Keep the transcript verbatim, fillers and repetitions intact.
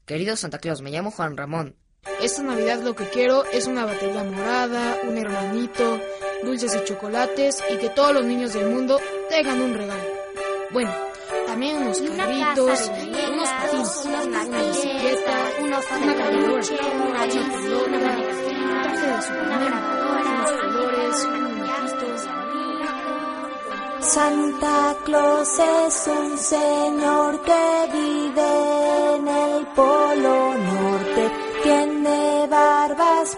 Querido Santa Claus, me llamo Juan Ramón. Esta Navidad lo que quiero es una batería morada, un hermanito, dulces y chocolates y que todos los niños del mundo tengan un regalo. Bueno, también unos carritos, unos patines, una bicicleta, una cargadora, una pelota, un traje de Superman, unos colores, un muñequito. Santa Claus es un señor que vive en el Polo Norte. Tiene barbas